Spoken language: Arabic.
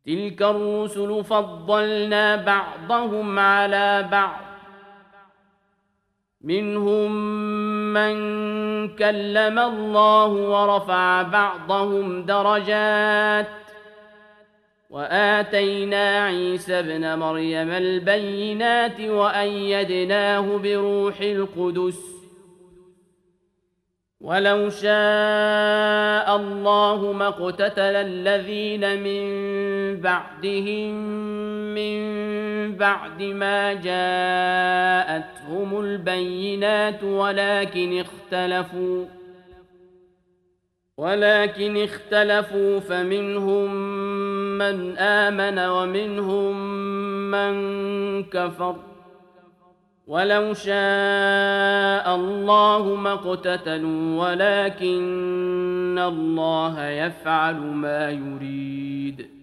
تلك الرسل فضلنا بعضهم على بعض منهم من كلم الله ورفع بعضهم درجات وآتينا عيسى ابن مريم البينات وأيدناه بروح القدس ولو شاء الله ما اقتتل الذين من بعدهم من بعد ما جاءتهم البينات ولكن اختلفوا فمنهم من آمن ومنهم من كفر ولو شاء الله ما اقتتلوا ولكن الله يفعل ما يريد